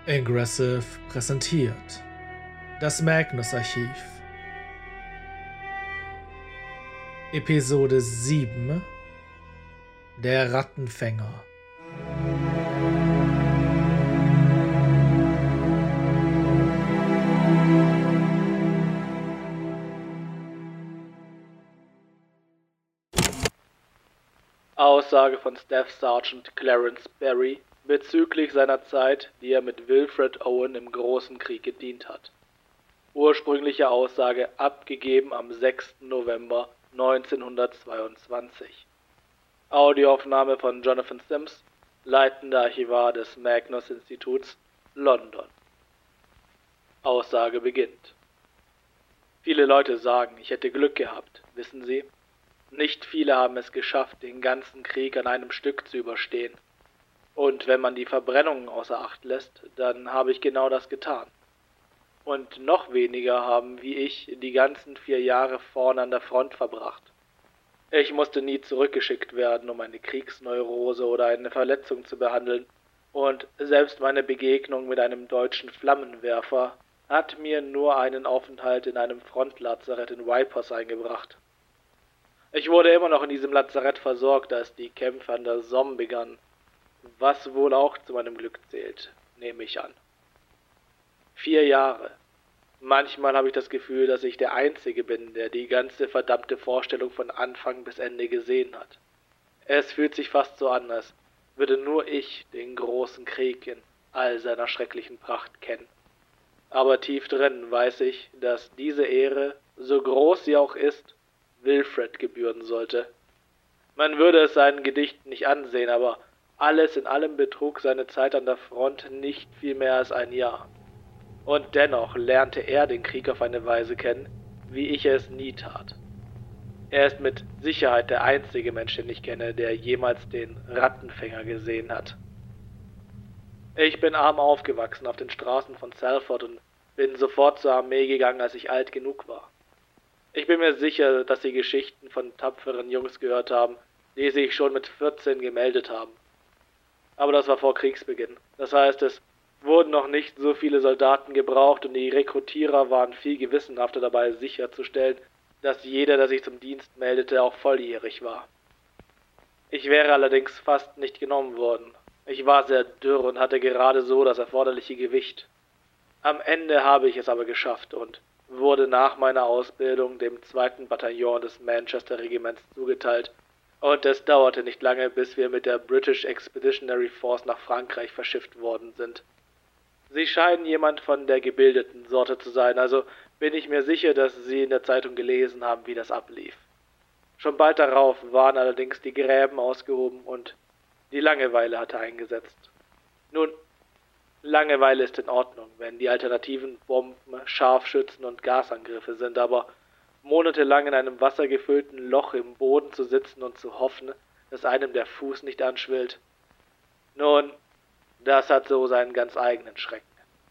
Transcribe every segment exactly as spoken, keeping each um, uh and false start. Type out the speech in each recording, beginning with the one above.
Aggressive präsentiert das Magnus-Archiv. Episode sieben: Der Rattenfänger. Aussage von Staff Sergeant Clarence Barry bezüglich seiner Zeit, die er mit Wilfred Owen im Großen Krieg gedient hat. Ursprüngliche Aussage abgegeben am sechsten November neunzehnhundertzweiundzwanzig. Audioaufnahme von Jonathan Sims, leitender Archivar des Magnus-Instituts, London. Aussage beginnt. Viele Leute sagen, ich hätte Glück gehabt, wissen Sie? Nicht viele haben es geschafft, den ganzen Krieg an einem Stück zu überstehen. Und wenn man die Verbrennungen außer Acht lässt, dann habe ich genau das getan. Und noch weniger haben, wie ich, die ganzen vier Jahre vorne an der Front verbracht. Ich musste nie zurückgeschickt werden, um eine Kriegsneurose oder eine Verletzung zu behandeln, und selbst meine Begegnung mit einem deutschen Flammenwerfer hat mir nur einen Aufenthalt in einem Frontlazarett in Wipers eingebracht. Ich wurde immer noch in diesem Lazarett versorgt, als die Kämpfe an der Somme begannen, was wohl auch zu meinem Glück zählt, nehme ich an. Vier Jahre. Manchmal habe ich das Gefühl, dass ich der Einzige bin, der die ganze verdammte Vorstellung von Anfang bis Ende gesehen hat. Es fühlt sich fast so an, als würde nur ich den großen Krieg in all seiner schrecklichen Pracht kennen. Aber tief drin weiß ich, dass diese Ehre, so groß sie auch ist, Wilfred gebühren sollte. Man würde es seinen Gedichten nicht ansehen, aber alles in allem betrug seine Zeit an der Front nicht viel mehr als ein Jahr. Und dennoch lernte er den Krieg auf eine Weise kennen, wie ich es nie tat. Er ist mit Sicherheit der einzige Mensch, den ich kenne, der jemals den Rattenfänger gesehen hat. Ich bin arm aufgewachsen auf den Straßen von Salford und bin sofort zur Armee gegangen, als ich alt genug war. Ich bin mir sicher, dass Sie Geschichten von tapferen Jungs gehört haben, die sich schon mit vierzehn gemeldet haben. Aber das war vor Kriegsbeginn. Das heißt, es wurden noch nicht so viele Soldaten gebraucht und die Rekrutierer waren viel gewissenhafter dabei, sicherzustellen, dass jeder, der sich zum Dienst meldete, auch volljährig war. Ich wäre allerdings fast nicht genommen worden. Ich war sehr dürr und hatte gerade so das erforderliche Gewicht. Am Ende habe ich es aber geschafft und wurde nach meiner Ausbildung dem zweiten Bataillon des Manchester-Regiments zugeteilt, und es dauerte nicht lange, bis wir mit der British Expeditionary Force nach Frankreich verschifft worden sind. Sie scheinen jemand von der gebildeten Sorte zu sein, also bin ich mir sicher, dass Sie in der Zeitung gelesen haben, wie das ablief. Schon bald darauf waren allerdings die Gräben ausgehoben und die Langeweile hatte eingesetzt. Nun, Langeweile ist in Ordnung, wenn die Alternativen Bomben, Scharfschützen und Gasangriffe sind, aber monatelang in einem wassergefüllten Loch im Boden zu sitzen und zu hoffen, dass einem der Fuß nicht anschwillt. Nun, das hat so seinen ganz eigenen Schrecken.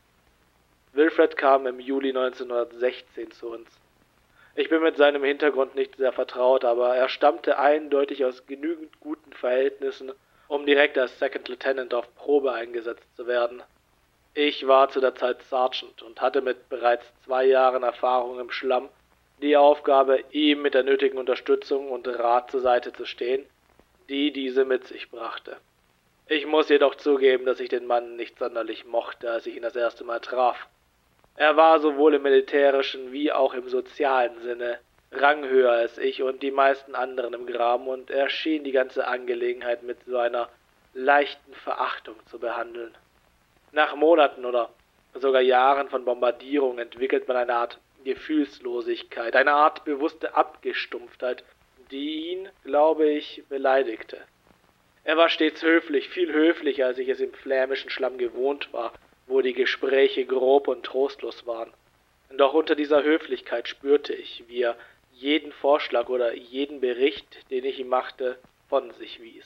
Wilfred kam im Juli neunzehnhundertsechzehn zu uns. Ich bin mit seinem Hintergrund nicht sehr vertraut, aber er stammte eindeutig aus genügend guten Verhältnissen, um direkt als Second Lieutenant auf Probe eingesetzt zu werden. Ich war zu der Zeit Sergeant und hatte mit bereits zwei Jahren Erfahrung im Schlamm die Aufgabe, ihm mit der nötigen Unterstützung und Rat zur Seite zu stehen, die diese mit sich brachte. Ich muss jedoch zugeben, dass ich den Mann nicht sonderlich mochte, als ich ihn das erste Mal traf. Er war sowohl im militärischen wie auch im sozialen Sinne ranghöher als ich und die meisten anderen im Graben, und er schien die ganze Angelegenheit mit so einer leichten Verachtung zu behandeln. Nach Monaten oder sogar Jahren von Bombardierung entwickelt man eine Art Gefühlslosigkeit, eine Art bewusste Abgestumpftheit, die ihn, glaube ich, beleidigte. Er war stets höflich, viel höflicher, als ich es im flämischen Schlamm gewohnt war, wo die Gespräche grob und trostlos waren. Doch unter dieser Höflichkeit spürte ich, wie er jeden Vorschlag oder jeden Bericht, den ich ihm machte, von sich wies.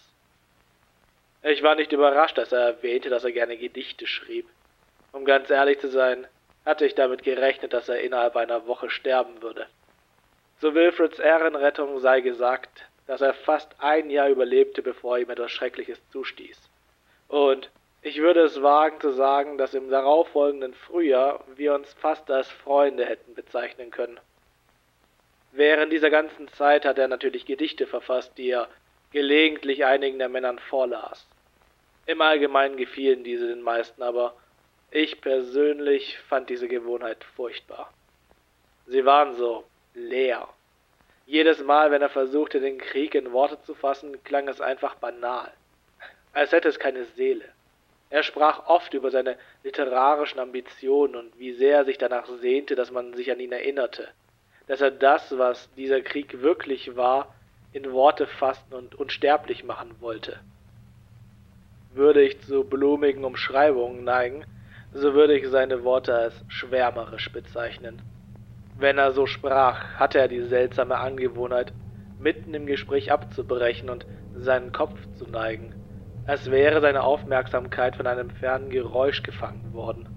Ich war nicht überrascht, als er erwähnte, dass er gerne Gedichte schrieb. Um ganz ehrlich zu sein, hatte ich damit gerechnet, dass er innerhalb einer Woche sterben würde. Zu Wilfreds Ehrenrettung sei gesagt, dass er fast ein Jahr überlebte, bevor ihm etwas Schreckliches zustieß. Und Ich würde es wagen zu sagen, dass im darauffolgenden Frühjahr wir uns fast als Freunde hätten bezeichnen können. Während dieser ganzen Zeit hat er natürlich Gedichte verfasst, die er gelegentlich einigen der Männern vorlas. Im Allgemeinen gefielen diese den meisten, aber ich persönlich fand diese Gewohnheit furchtbar. Sie waren so leer. Jedes Mal, wenn er versuchte, den Krieg in Worte zu fassen, klang es einfach banal, als hätte es keine Seele. Er sprach oft über seine literarischen Ambitionen und wie sehr er sich danach sehnte, dass man sich an ihn erinnerte, dass er das, was dieser Krieg wirklich war, in Worte fassen und unsterblich machen wollte. Würde ich zu blumigen Umschreibungen neigen, so würde ich seine Worte als schwärmerisch bezeichnen. Wenn er so sprach, hatte er die seltsame Angewohnheit, mitten im Gespräch abzubrechen und seinen Kopf zu neigen, als wäre seine Aufmerksamkeit von einem fernen Geräusch gefangen worden.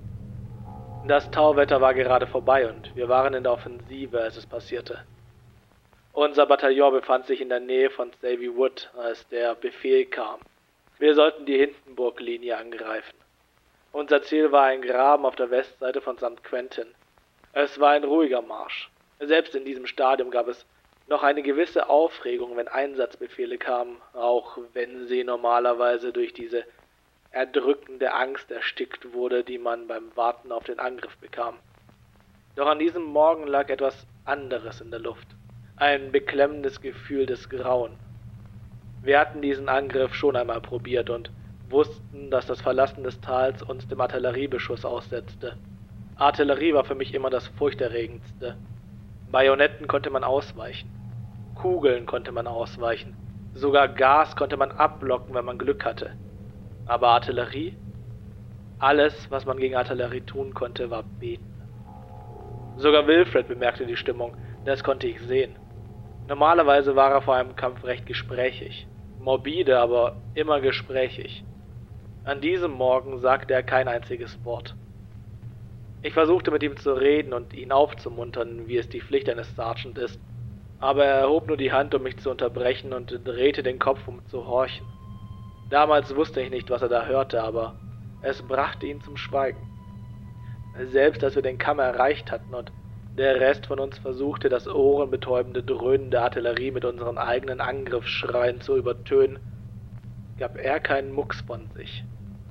Das Tauwetter war gerade vorbei und wir waren in der Offensive, als es passierte. Unser Bataillon befand sich in der Nähe von Savy Wood, als der Befehl kam. Wir sollten die Hindenburg-Linie angreifen. Unser Ziel war ein Graben auf der Westseite von Sankt Quentin. Es war ein ruhiger Marsch. Selbst in diesem Stadium gab es noch eine gewisse Aufregung, wenn Einsatzbefehle kamen, auch wenn sie normalerweise durch diese erdrückende Angst erstickt wurde, die man beim Warten auf den Angriff bekam. Doch an diesem Morgen lag etwas anderes in der Luft, ein beklemmendes Gefühl des Grauen. Wir hatten diesen Angriff schon einmal probiert und wussten, dass das Verlassen des Tals uns dem Artilleriebeschuss aussetzte. Artillerie war für mich immer das Furchterregendste. Bajonetten konnte man ausweichen, Kugeln konnte man ausweichen, sogar Gas konnte man abblocken, wenn man Glück hatte. Aber Artillerie? Alles, was man gegen Artillerie tun konnte, war beten. Sogar Wilfred bemerkte die Stimmung, das konnte ich sehen. Normalerweise war er vor einem Kampf recht gesprächig, morbide, aber immer gesprächig. An diesem Morgen sagte er kein einziges Wort. Ich versuchte mit ihm zu reden und ihn aufzumuntern, wie es die Pflicht eines Sergeant ist, aber er erhob nur die Hand, um mich zu unterbrechen und drehte den Kopf, um zu horchen. Damals wusste ich nicht, was er da hörte, aber es brachte ihn zum Schweigen. Selbst als wir den Kamm erreicht hatten und der Rest von uns versuchte, das ohrenbetäubende Dröhnen der Artillerie mit unseren eigenen Angriffsschreien zu übertönen, gab er keinen Mucks von sich.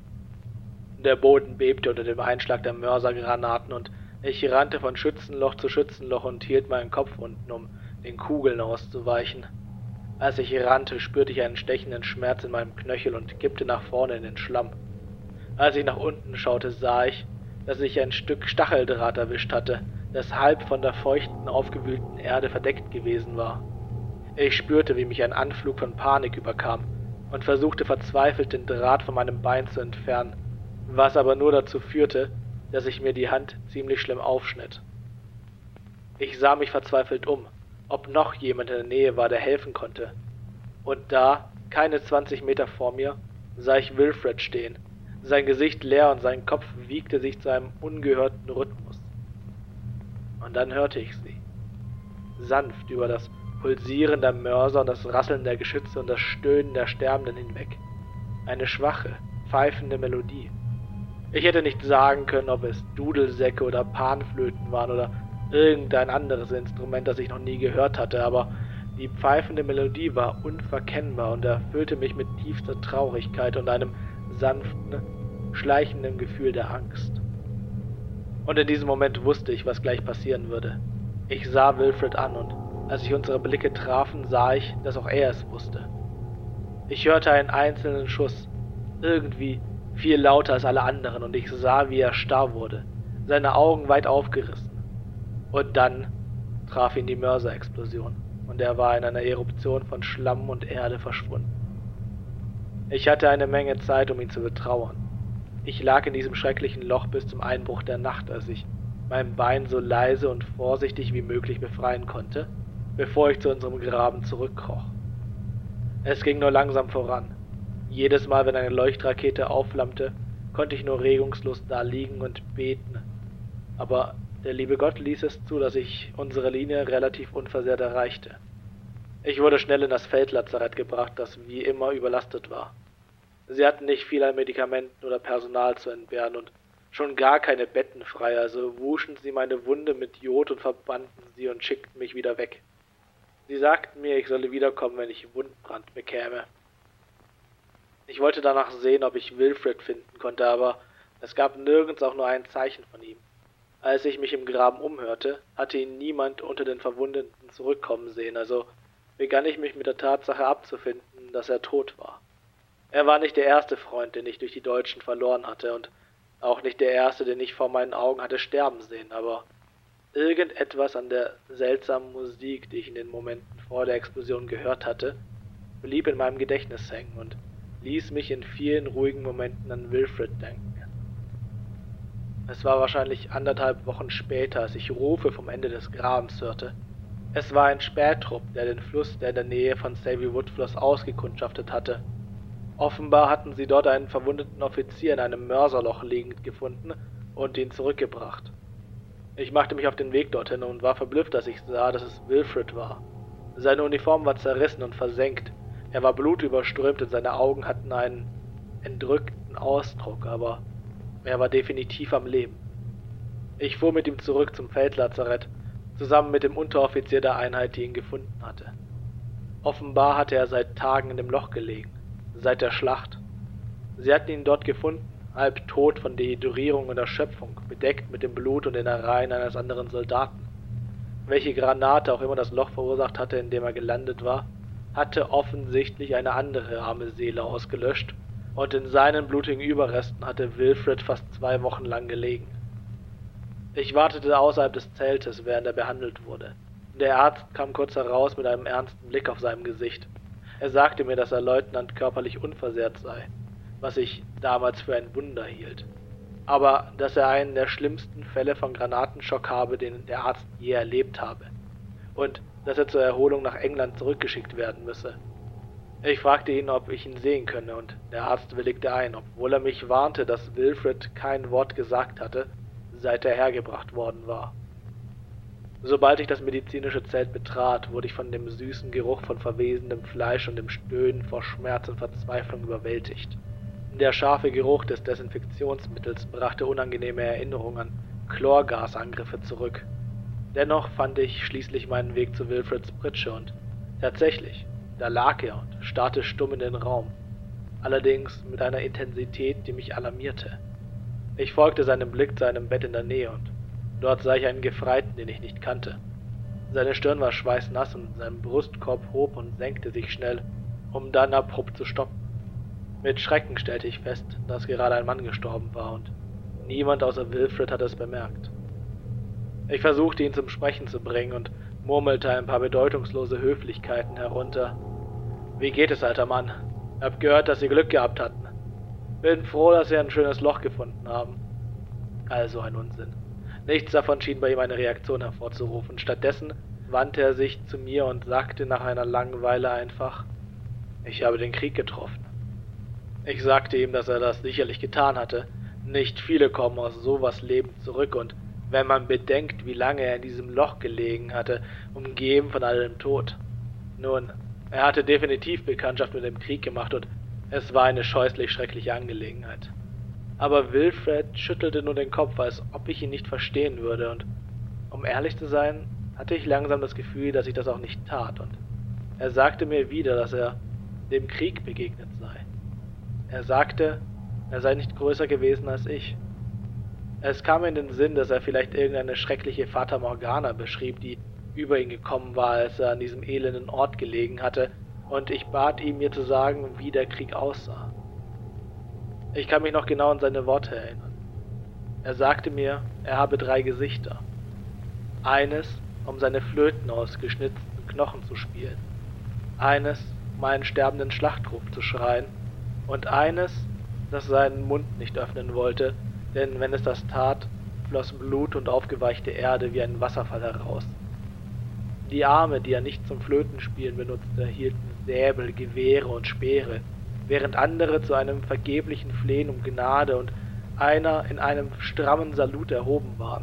Der Boden bebte unter dem Einschlag der Mörsergranaten und ich rannte von Schützenloch zu Schützenloch und hielt meinen Kopf unten, um den Kugeln auszuweichen. Als ich rannte, spürte ich einen stechenden Schmerz in meinem Knöchel und kippte nach vorne in den Schlamm. Als ich nach unten schaute, sah ich, dass ich ein Stück Stacheldraht erwischt hatte, das halb von der feuchten, aufgewühlten Erde verdeckt gewesen war. Ich spürte, wie mich ein Anflug von Panik überkam und versuchte verzweifelt, den Draht von meinem Bein zu entfernen, was aber nur dazu führte, dass ich mir die Hand ziemlich schlimm aufschnitt. Ich sah mich verzweifelt um, ob noch jemand in der Nähe war, der helfen konnte. Und da, keine zwanzig Meter vor mir, sah ich Wilfred stehen, sein Gesicht leer und sein Kopf wiegte sich zu einem ungehörten Rhythmus. Und dann hörte ich sie, sanft über das Pulsieren der Mörser und das Rasseln der Geschütze und das Stöhnen der Sterbenden hinweg. Eine schwache, pfeifende Melodie. Ich hätte nicht sagen können, ob es Dudelsäcke oder Panflöten waren oder irgendein anderes Instrument, das ich noch nie gehört hatte, aber die pfeifende Melodie war unverkennbar und erfüllte mich mit tiefster Traurigkeit und einem sanften, schleichenden Gefühl der Angst. Und in diesem Moment wusste ich, was gleich passieren würde. Ich sah Wilfred an und als sich unsere Blicke trafen, sah ich, dass auch er es wusste. Ich hörte einen einzelnen Schuss, irgendwie viel lauter als alle anderen, und ich sah, wie er starr wurde, seine Augen weit aufgerissen. Und dann traf ihn die Mörserexplosion, und er war in einer Eruption von Schlamm und Erde verschwunden. Ich hatte eine Menge Zeit, um ihn zu betrauern. Ich lag in diesem schrecklichen Loch bis zum Einbruch der Nacht, als ich mein Bein so leise und vorsichtig wie möglich befreien konnte, bevor ich zu unserem Graben zurückkroch. Es ging nur langsam voran. Jedes Mal, wenn eine Leuchtrakete aufflammte, konnte ich nur regungslos da liegen und beten. Aber der liebe Gott ließ es zu, dass ich unsere Linie relativ unversehrt erreichte. Ich wurde schnell in das Feldlazarett gebracht, das wie immer überlastet war. Sie hatten nicht viel an Medikamenten oder Personal zu entbehren und schon gar keine Betten frei, also wuschen sie meine Wunde mit Jod und verbanden sie und schickten mich wieder weg. Sie sagten mir, ich solle wiederkommen, wenn ich Wundbrand bekäme. Ich wollte danach sehen, ob ich Wilfred finden konnte, aber es gab nirgends auch nur ein Zeichen von ihm. Als ich mich im Graben umhörte, hatte ihn niemand unter den Verwundeten zurückkommen sehen, also begann ich mich mit der Tatsache abzufinden, dass er tot war. Er war nicht der erste Freund, den ich durch die Deutschen verloren hatte, und auch nicht der erste, den ich vor meinen Augen hatte sterben sehen, aber irgendetwas an der seltsamen Musik, die ich in den Momenten vor der Explosion gehört hatte, blieb in meinem Gedächtnis hängen und ließ mich in vielen ruhigen Momenten an Wilfred denken. Es war wahrscheinlich anderthalb Wochen später, als ich Rufe vom Ende des Grabens hörte. Es war ein Spähtrupp, der den Fluss, der in der Nähe von Savy Wood floss, ausgekundschaftet hatte. Offenbar hatten sie dort einen verwundeten Offizier in einem Mörserloch liegend gefunden und ihn zurückgebracht. Ich machte mich auf den Weg dorthin und war verblüfft, als ich sah, dass es Wilfred war. Seine Uniform war zerrissen und versenkt, er war blutüberströmt und seine Augen hatten einen entrückten Ausdruck, aber er war definitiv am Leben. Ich fuhr mit ihm zurück zum Feldlazarett, zusammen mit dem Unteroffizier der Einheit, die ihn gefunden hatte. Offenbar hatte er seit Tagen in dem Loch gelegen, seit der Schlacht. Sie hatten ihn dort gefunden, halb tot von Dehydrierung und Erschöpfung, bedeckt mit dem Blut und den Innereien eines anderen Soldaten. Welche Granate auch immer das Loch verursacht hatte, in dem er gelandet war, hatte offensichtlich eine andere arme Seele ausgelöscht, und in seinen blutigen Überresten hatte Wilfred fast zwei Wochen lang gelegen. Ich wartete außerhalb des Zeltes, während er behandelt wurde. Der Arzt kam kurz heraus mit einem ernsten Blick auf seinem Gesicht. Er sagte mir, dass der Leutnant körperlich unversehrt sei, was ich damals für ein Wunder hielt. Aber dass er einen der schlimmsten Fälle von Granatenschock habe, den der Arzt je erlebt habe. Und dass er zur Erholung nach England zurückgeschickt werden müsse. Ich fragte ihn, ob ich ihn sehen könne, und der Arzt willigte ein, obwohl er mich warnte, dass Wilfred kein Wort gesagt hatte, seit er hergebracht worden war. Sobald ich das medizinische Zelt betrat, wurde ich von dem süßen Geruch von verwesendem Fleisch und dem Stöhnen vor Schmerz und Verzweiflung überwältigt. Der scharfe Geruch des Desinfektionsmittels brachte unangenehme Erinnerungen an Chlorgasangriffe zurück. Dennoch fand ich schließlich meinen Weg zu Wilfreds Pritsche und tatsächlich, da lag er und starrte stumm in den Raum, allerdings mit einer Intensität, die mich alarmierte. Ich folgte seinem Blick zu einem Bett in der Nähe und dort sah ich einen Gefreiten, den ich nicht kannte. Seine Stirn war schweißnass und sein Brustkorb hob und senkte sich schnell, um dann abrupt zu stoppen. Mit Schrecken stellte ich fest, dass gerade ein Mann gestorben war und niemand außer Wilfred hatte es bemerkt. Ich versuchte ihn zum Sprechen zu bringen und murmelte ein paar bedeutungslose Höflichkeiten herunter. »Wie geht es, alter Mann? Hab gehört, dass Sie Glück gehabt hatten. Bin froh, dass Sie ein schönes Loch gefunden haben.« Also ein Unsinn. Nichts davon schien bei ihm eine Reaktion hervorzurufen. Stattdessen wandte er sich zu mir und sagte nach einer langen Weile einfach, »Ich habe den Krieg getroffen.« Ich sagte ihm, dass er das sicherlich getan hatte. Nicht viele kommen aus sowas lebend zurück, und wenn man bedenkt, wie lange er in diesem Loch gelegen hatte, umgeben von allem Tod. Nun, er hatte definitiv Bekanntschaft mit dem Krieg gemacht und es war eine scheußlich schreckliche Angelegenheit. Aber Wilfred schüttelte nur den Kopf, als ob ich ihn nicht verstehen würde, und um ehrlich zu sein, hatte ich langsam das Gefühl, dass ich das auch nicht tat, und er sagte mir wieder, dass er dem Krieg begegnet sei. Er sagte, er sei nicht größer gewesen als ich. Es kam mir in den Sinn, dass er vielleicht irgendeine schreckliche Fata Morgana beschrieb, die über ihn gekommen war, als er an diesem elenden Ort gelegen hatte, und ich bat ihn, mir zu sagen, wie der Krieg aussah. Ich kann mich noch genau an seine Worte erinnern. Er sagte mir, er habe drei Gesichter. Eines, um seine Flöten aus geschnitzten Knochen zu spielen. Eines, um einen sterbenden Schlachtruf zu schreien. Und eines, das seinen Mund nicht öffnen wollte, denn wenn es das tat, floss Blut und aufgeweichte Erde wie ein Wasserfall heraus. Die Arme, die er nicht zum Flötenspielen benutzte, hielten Säbel, Gewehre und Speere, während andere zu einem vergeblichen Flehen um Gnade und einer in einem strammen Salut erhoben waren.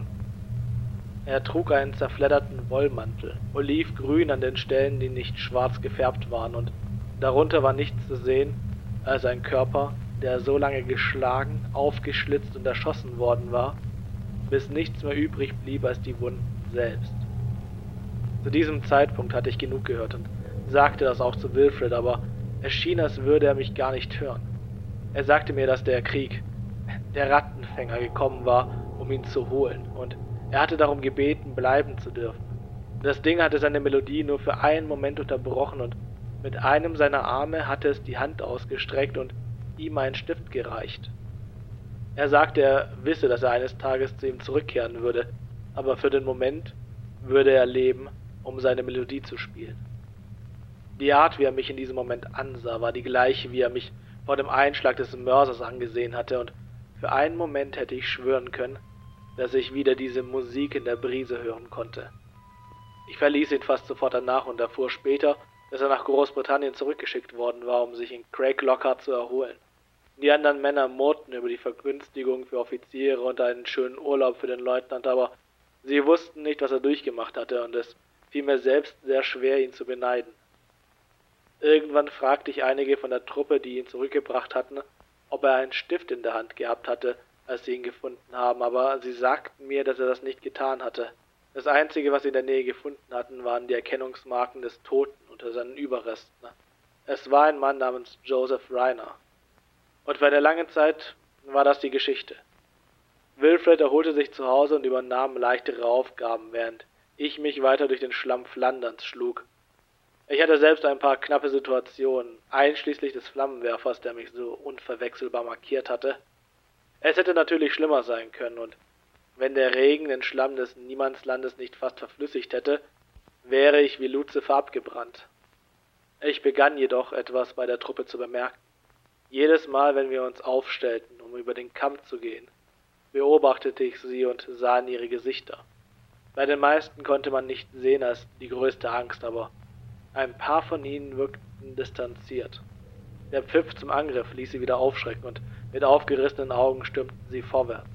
Er trug einen zerfledderten Wollmantel, olivgrün an den Stellen, die nicht schwarz gefärbt waren, und darunter war nichts zu sehen als ein Körper, der so lange geschlagen, aufgeschlitzt und erschossen worden war, bis nichts mehr übrig blieb als die Wunden selbst. Zu diesem Zeitpunkt hatte ich genug gehört und sagte das auch zu Wilfred, aber es schien, als würde er mich gar nicht hören. Er sagte mir, dass der Krieg, der Rattenfänger, gekommen war, um ihn zu holen, und er hatte darum gebeten, bleiben zu dürfen. Das Ding hatte seine Melodie nur für einen Moment unterbrochen und mit einem seiner Arme hatte es die Hand ausgestreckt und ihm einen Stift gereicht. Er sagte, er wisse, dass er eines Tages zu ihm zurückkehren würde, aber für den Moment würde er leben, um seine Melodie zu spielen. Die Art, wie er mich in diesem Moment ansah, war die gleiche, wie er mich vor dem Einschlag des Mörsers angesehen hatte, und für einen Moment hätte ich schwören können, dass ich wieder diese Musik in der Brise hören konnte. Ich verließ ihn fast sofort danach und erfuhr später, dass er nach Großbritannien zurückgeschickt worden war, um sich in Craig Lockhart zu erholen. Die anderen Männer murrten über die Vergünstigung für Offiziere und einen schönen Urlaub für den Leutnant, aber sie wussten nicht, was er durchgemacht hatte, und es fiel mir selbst sehr schwer, ihn zu beneiden. Irgendwann fragte ich einige von der Truppe, die ihn zurückgebracht hatten, ob er einen Stift in der Hand gehabt hatte, als sie ihn gefunden haben, aber sie sagten mir, dass er das nicht getan hatte. Das Einzige, was sie in der Nähe gefunden hatten, waren die Erkennungsmarken des Toten unter seinen Überresten. Es war ein Mann namens Joseph Reiner. Und für eine lange Zeit war das die Geschichte. Wilfred erholte sich zu Hause und übernahm leichtere Aufgaben, während ich mich weiter durch den Schlamm Flanderns schlug. Ich hatte selbst ein paar knappe Situationen, einschließlich des Flammenwerfers, der mich so unverwechselbar markiert hatte. Es hätte natürlich schlimmer sein können, und wenn der Regen den Schlamm des Niemandslandes nicht fast verflüssigt hätte, wäre ich wie Luzifer abgebrannt. Ich begann jedoch etwas bei der Truppe zu bemerken. Jedes Mal, wenn wir uns aufstellten, um über den Kamm zu gehen, beobachtete ich sie und sah in ihre Gesichter. Bei den meisten konnte man nicht sehen als die größte Angst, aber ein paar von ihnen wirkten distanziert. Der Pfiff zum Angriff ließ sie wieder aufschrecken und mit aufgerissenen Augen stürmten sie vorwärts.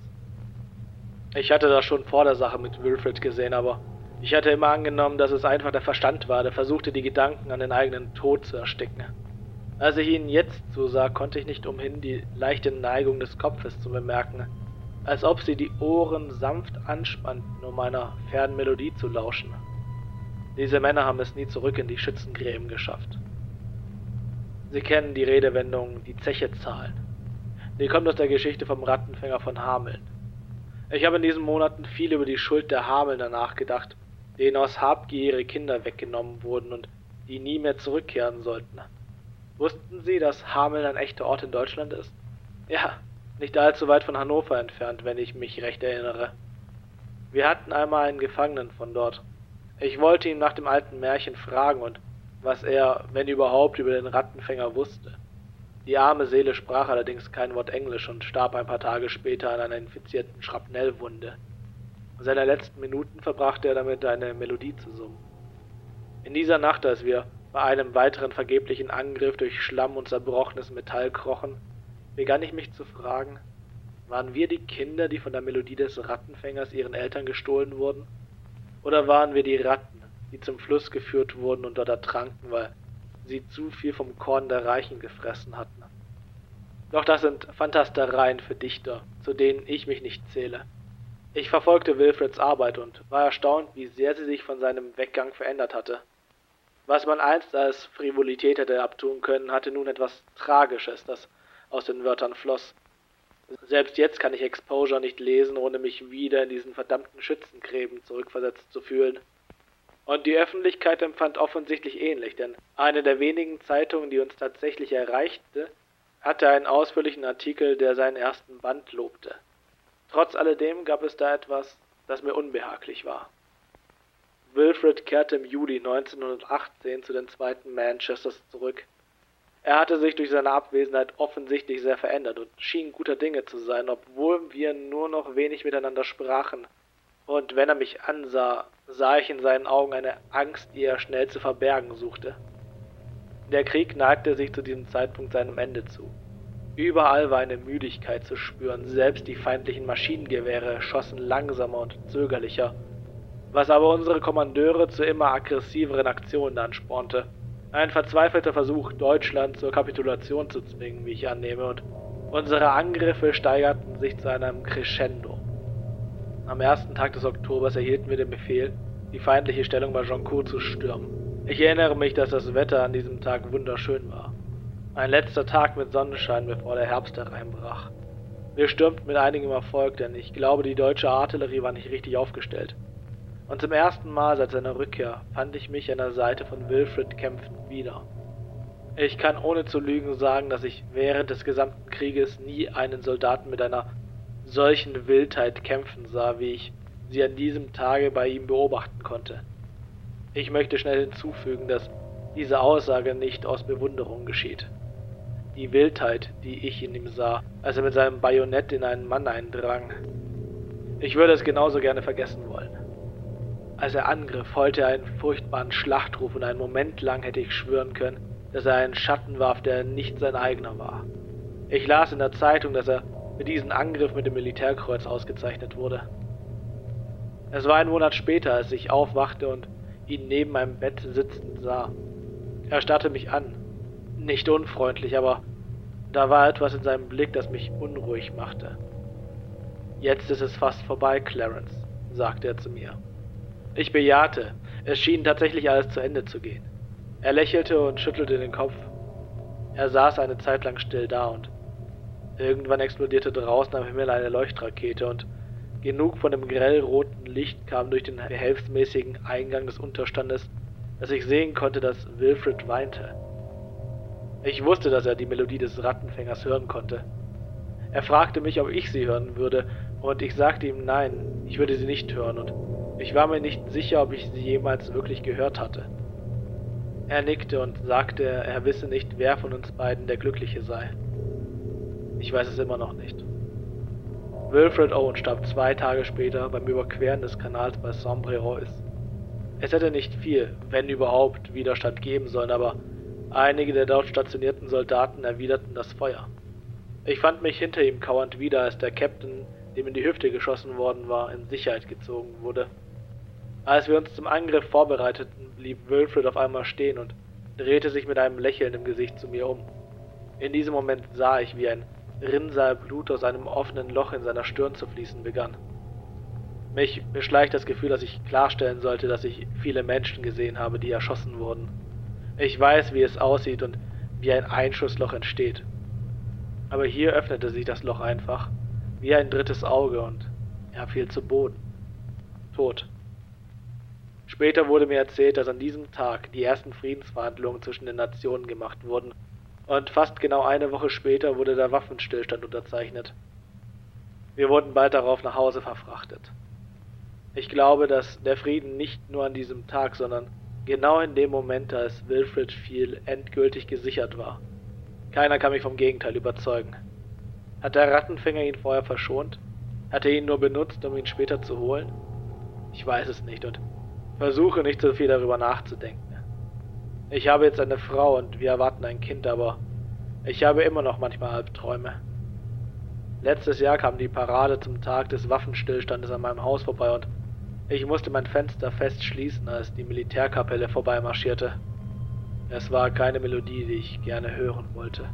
Ich hatte das schon vor der Sache mit Wilfred gesehen, aber ich hatte immer angenommen, dass es einfach der Verstand war, der versuchte, die Gedanken an den eigenen Tod zu ersticken. Als ich ihnen jetzt zusah, konnte ich nicht umhin, die leichte Neigung des Kopfes zu bemerken, als ob sie die Ohren sanft anspannten, um einer fernen Melodie zu lauschen. Diese Männer haben es nie zurück in die Schützengräben geschafft. Sie kennen die Redewendung, die Zeche zahlen. Die kommt aus der Geschichte vom Rattenfänger von Hameln. Ich habe in diesen Monaten viel über die Schuld der Hamelner nachgedacht, denen aus Habgier ihre Kinder weggenommen wurden und die nie mehr zurückkehren sollten. Wussten Sie, dass Hameln ein echter Ort in Deutschland ist? Ja, nicht allzu weit von Hannover entfernt, wenn ich mich recht erinnere. Wir hatten einmal einen Gefangenen von dort. Ich wollte ihn nach dem alten Märchen fragen und was er, wenn überhaupt, über den Rattenfänger wusste. Die arme Seele sprach allerdings kein Wort Englisch und starb ein paar Tage später an einer infizierten Schrapnellwunde. Seine letzten Minuten verbrachte er damit, eine Melodie zu summen. In dieser Nacht, als wir bei einem weiteren vergeblichen Angriff durch Schlamm und zerbrochenes Metall krochen, begann ich mich zu fragen, waren wir die Kinder, die von der Melodie des Rattenfängers ihren Eltern gestohlen wurden? Oder waren wir die Ratten, die zum Fluss geführt wurden und dort ertranken, weil sie zu viel vom Korn der Reichen gefressen hatten? Doch das sind Fantastereien für Dichter, zu denen ich mich nicht zähle. Ich verfolgte Wilfreds Arbeit und war erstaunt, wie sehr sie sich von seinem Weggang verändert hatte. Was man einst als Frivolität hätte abtun können, hatte nun etwas Tragisches, das aus den Wörtern floss. Selbst jetzt kann ich Exposure nicht lesen, ohne mich wieder in diesen verdammten Schützengräben zurückversetzt zu fühlen. Und die Öffentlichkeit empfand offensichtlich ähnlich, denn eine der wenigen Zeitungen, die uns tatsächlich erreichte, hatte einen ausführlichen Artikel, der seinen ersten Band lobte. Trotz alledem gab es da etwas, das mir unbehaglich war. Wilfred kehrte im Juli neunzehnhundertachtzehn zu den zweiten Manchesters zurück. Er hatte sich durch seine Abwesenheit offensichtlich sehr verändert und schien guter Dinge zu sein, obwohl wir nur noch wenig miteinander sprachen. Und wenn er mich ansah, sah ich in seinen Augen eine Angst, die er schnell zu verbergen suchte. Der Krieg neigte sich zu diesem Zeitpunkt seinem Ende zu. Überall war eine Müdigkeit zu spüren, selbst die feindlichen Maschinengewehre schossen langsamer und zögerlicher, was aber unsere Kommandeure zu immer aggressiveren Aktionen anspornte. Ein verzweifelter Versuch, Deutschland zur Kapitulation zu zwingen, wie ich annehme, und unsere Angriffe steigerten sich zu einem Crescendo. Am ersten Tag des Oktobers erhielten wir den Befehl, die feindliche Stellung bei Joncourt zu stürmen. Ich erinnere mich, dass das Wetter an diesem Tag wunderschön war. Ein letzter Tag mit Sonnenschein, bevor der Herbst hereinbrach. Wir stürmten mit einigem Erfolg, denn ich glaube, die deutsche Artillerie war nicht richtig aufgestellt. Und zum ersten Mal seit seiner Rückkehr fand ich mich an der Seite von Wilfred kämpfend wieder. Ich kann ohne zu lügen sagen, dass ich während des gesamten Krieges nie einen Soldaten mit einer solchen Wildheit kämpfen sah, wie ich sie an diesem Tage bei ihm beobachten konnte. Ich möchte schnell hinzufügen, dass diese Aussage nicht aus Bewunderung geschieht. Die Wildheit, die ich in ihm sah, als er mit seinem Bajonett in einen Mann eindrang, ich würde es genauso gerne vergessen wollen. Als er angriff, heulte er einen furchtbaren Schlachtruf und einen Moment lang hätte ich schwören können, dass er einen Schatten warf, der nicht sein eigener war. Ich las in der Zeitung, dass er für diesen Angriff mit dem Militärkreuz ausgezeichnet wurde. Es war ein Monat später, als ich aufwachte und ihn neben meinem Bett sitzend sah. Er starrte mich an. Nicht unfreundlich, aber da war etwas in seinem Blick, das mich unruhig machte. »Jetzt ist es fast vorbei, Clarence«, sagte er zu mir. Ich bejahte. Es schien tatsächlich alles zu Ende zu gehen. Er lächelte und schüttelte den Kopf. Er saß eine Zeit lang still da und irgendwann explodierte draußen am Himmel eine Leuchtrakete und genug von dem grellroten Licht kam durch den behelfsmäßigen Eingang des Unterstandes, dass ich sehen konnte, dass Wilfred weinte. Ich wusste, dass er die Melodie des Rattenfängers hören konnte. Er fragte mich, ob ich sie hören würde, und ich sagte ihm nein, ich würde sie nicht hören, und ich war mir nicht sicher, ob ich sie jemals wirklich gehört hatte. Er nickte und sagte, er wisse nicht, wer von uns beiden der Glückliche sei. Ich weiß es immer noch nicht. Wilfred Owen starb zwei Tage später beim Überqueren des Kanals bei Saint-Bréau. Es hätte nicht viel, wenn überhaupt, Widerstand geben sollen, aber einige der dort stationierten Soldaten erwiderten das Feuer. Ich fand mich hinter ihm kauernd wieder, als der Captain, dem in die Hüfte geschossen worden war, in Sicherheit gezogen wurde. Als wir uns zum Angriff vorbereiteten, blieb Wilfred auf einmal stehen und drehte sich mit einem Lächeln im Gesicht zu mir um. In diesem Moment sah ich, wie ein Rinnsal Blut aus einem offenen Loch in seiner Stirn zu fließen begann. Mich beschleicht das Gefühl, dass ich klarstellen sollte, dass ich viele Menschen gesehen habe, die erschossen wurden. Ich weiß, wie es aussieht und wie ein Einschussloch entsteht. Aber hier öffnete sich das Loch einfach, wie ein drittes Auge, und er fiel zu Boden. Tot. Später wurde mir erzählt, dass an diesem Tag die ersten Friedensverhandlungen zwischen den Nationen gemacht wurden, und fast genau eine Woche später wurde der Waffenstillstand unterzeichnet. Wir wurden bald darauf nach Hause verfrachtet. Ich glaube, dass der Frieden nicht nur an diesem Tag, sondern genau in dem Moment, als Wilfred fiel, endgültig gesichert war. Keiner kann mich vom Gegenteil überzeugen. Hat der Rattenfänger ihn vorher verschont? Hat er ihn nur benutzt, um ihn später zu holen? Ich weiß es nicht und versuche nicht so viel darüber nachzudenken. Ich habe jetzt eine Frau und wir erwarten ein Kind, aber ich habe immer noch manchmal Albträume. Letztes Jahr kam die Parade zum Tag des Waffenstillstandes an meinem Haus vorbei und ich musste mein Fenster fest schließen, als die Militärkapelle vorbeimarschierte. Es war keine Melodie, die ich gerne hören wollte.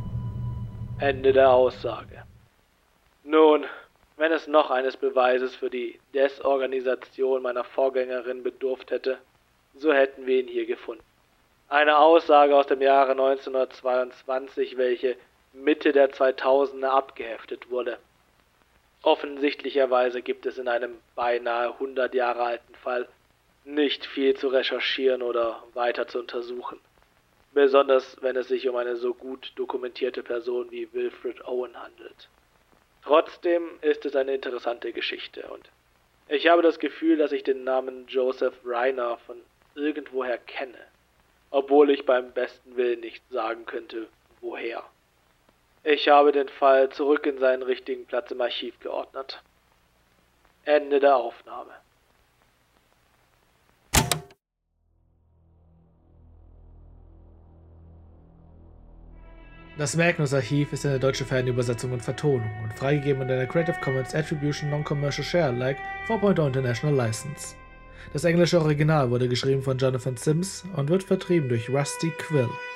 Ende der Aussage. Nun, wenn es noch eines Beweises für die Desorganisation meiner Vorgängerin bedurft hätte, so hätten wir ihn hier gefunden. Eine Aussage aus dem Jahre neunzehnhundertzweiundzwanzig, welche Mitte der zweitausender abgeheftet wurde. Offensichtlicherweise gibt es in einem beinahe hundert Jahre alten Fall nicht viel zu recherchieren oder weiter zu untersuchen. Besonders wenn es sich um eine so gut dokumentierte Person wie Wilfred Owen handelt. Trotzdem ist es eine interessante Geschichte und ich habe das Gefühl, dass ich den Namen Joseph Reiner von irgendwoher kenne, obwohl ich beim besten Willen nicht sagen könnte, woher. Ich habe den Fall zurück in seinen richtigen Platz im Archiv geordnet. Ende der Aufnahme. Das Magnus-Archiv ist eine deutsche Fernübersetzung und Vertonung und freigegeben unter der Creative Commons Attribution Non-Commercial Share Alike four point oh International License. Das englische Original wurde geschrieben von Jonathan Sims und wird vertrieben durch Rusty Quill.